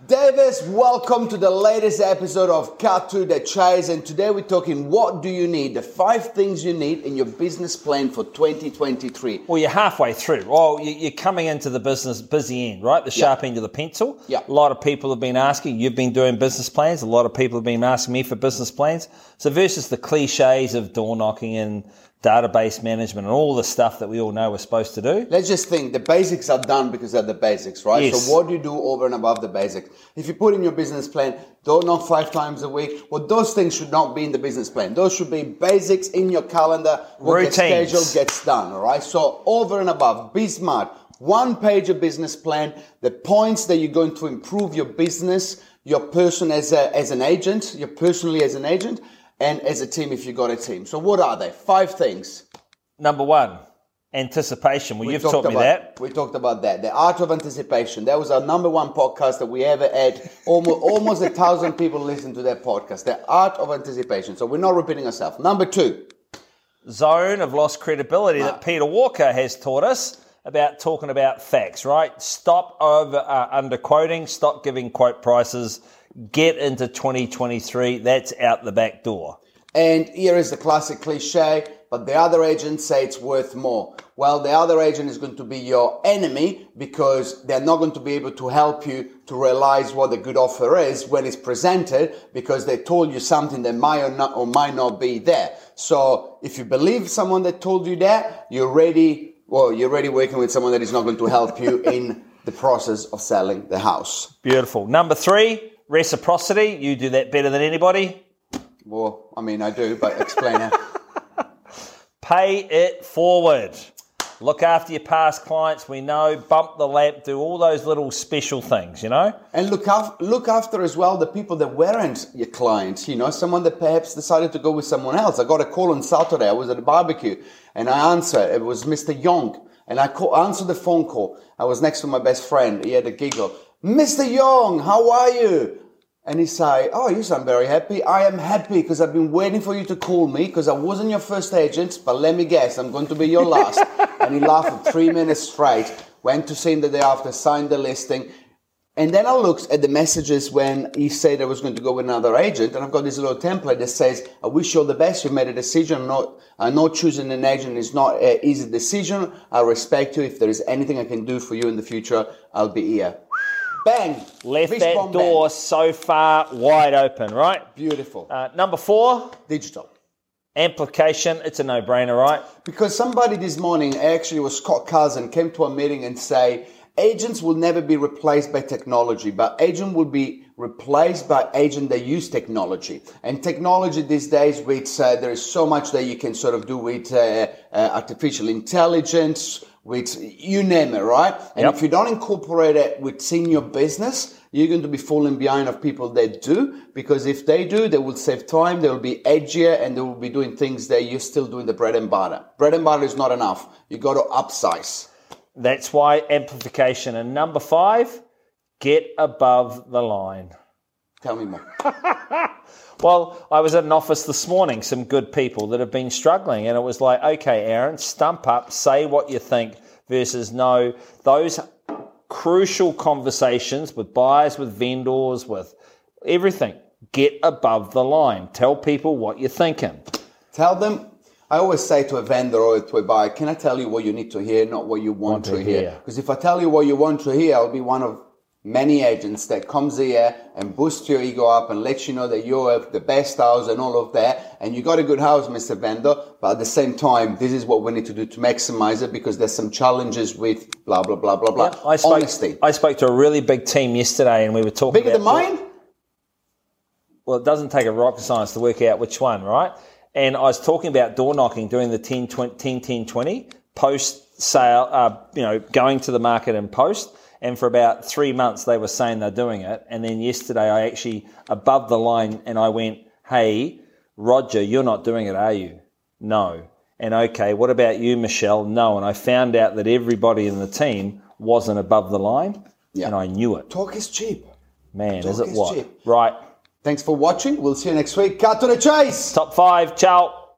Davis, welcome to the latest episode of Cut to the Chase, and today we're talking what do you need, the 5 things you need in your business plan for 2023. Well, you're halfway through. Well, you're coming into the business busy end, right? The sharp end of the pencil. Yeah. A lot of people have been asking, you've been doing business plans, a lot of people have been asking me for business plans. So versus the cliches of door knocking and database management and all the stuff that we all know we're supposed to do. Let's just think, the basics are done because they're the basics, right? Yes. So what do you do over and above the basics? If you put in your business plan, don't knock 5 times a week, well, those things should not be in the business plan. Those should be basics in your calendar. What Routines. gets scheduled gets done, all right? So over and above, be smart. 1 page of business plan, the points that you're going to improve your business, your person as an agent, your personally as an agent, and as a team if you got a team. So what are they? 5 things. Number 1, anticipation. Well, you've taught me that. We talked about that. The art of anticipation. That was our number 1 podcast that we ever had. Almost 1,000 people listen to that podcast. The art of anticipation. So we're not repeating ourselves. Number 2. Zone of lost credibility that Peter Walker has taught us about talking about facts, right? Stop underquoting. Stop giving quote prices. Get into 2023. That's out the back door. And here is the classic cliche, but the other agents say it's worth more. Well, the other agent is going to be your enemy because they're not going to be able to help you to realize what a good offer is when it's presented because they told you something that might or might not be there. So if you believe someone that told you that, you're already working with someone that is not going to help you in the process of selling the house. Beautiful. Number 3, reciprocity. You do that better than anybody. Well, I mean, I do, but explain it. Pay it forward. Look after your past clients. We know, bump the lamp, do all those little special things, you know? And look after as well the people that weren't your clients, you know, someone that perhaps decided to go with someone else. I got a call on Saturday. I was at a barbecue and I answered. It was Mr. Young. And I answered the phone call. I was next to my best friend. He had a giggle. Mr. Young, how are you? And he said, oh, you sound very happy. I am happy because I've been waiting for you to call me because I wasn't your first agent, but let me guess, I'm going to be your last. And he laughed for 3 minutes straight, went to see him the day after, signed the listing. And then I looked at the messages when he said I was going to go with another agent, and I've got this little template that says, I wish you all the best. You've made a decision. I know choosing an agent is not an easy decision. I respect you. If there is anything I can do for you in the future, I'll be here. Bang! Left that door so far wide open, right? Beautiful. Number 4. Digital. Amplification. It's a no-brainer, right? Because somebody this morning, actually it was Scott Cousin, came to a meeting and say, agents will never be replaced by technology, but agent will be replaced by agent that use technology. And technology these days, there is so much that you can sort of do with artificial intelligence, with you name it, right? And if you don't incorporate it within your business, you're going to be falling behind of people that do, because if they do, they will save time, they will be edgier, and they will be doing things that you're still doing the bread and butter. Bread and butter is not enough. You got to upsize. That's why amplification. And number 5, get above the line. Tell me more. Well, I was at an office this morning, some good people that have been struggling, and it was like, okay, Aaron, stump up, say what you think versus no. Those crucial conversations with buyers, with vendors, with everything. Get above the line. Tell people what you're thinking. Tell them. I always say to a vendor or to a buyer, can I tell you what you need to hear, not what you want to hear? Because if I tell you what you want to hear, I'll be one of many agents that comes here and boosts your ego up and lets you know that you have the best house and all of that. And you got a good house, Mr. Vendor, but at the same time, this is what we need to do to maximize it because there's some challenges with blah, blah, blah, blah, blah. Yeah, I spoke to a really big team yesterday and we were talking Bigger than mine? Well, it doesn't take a rocket science to work out which one, right? And I was talking about door knocking, doing the 10-10-20, post-sale, going to the market and post. And for about 3 months, they were saying they're doing it. And then yesterday, I actually, above the line, and I went, hey, Roger, you're not doing it, are you? No. And okay, what about you, Michelle? No. And I found out that everybody in the team wasn't above the line, and I knew it. Talk is cheap. Man, is it what? Cheap. Right. Thanks for watching. We'll see you next week. Cut to the chase. Top 5. Ciao.